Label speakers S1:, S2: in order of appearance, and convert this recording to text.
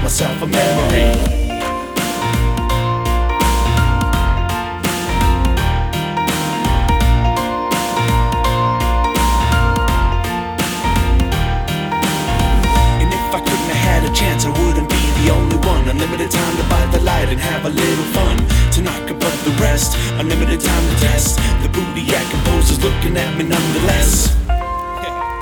S1: myself a memory. Chance I wouldn't be the only one. Unlimited time to bite the light and have a little fun. To knock above the rest, unlimited time to test. The booty composers looking at me nonetheless.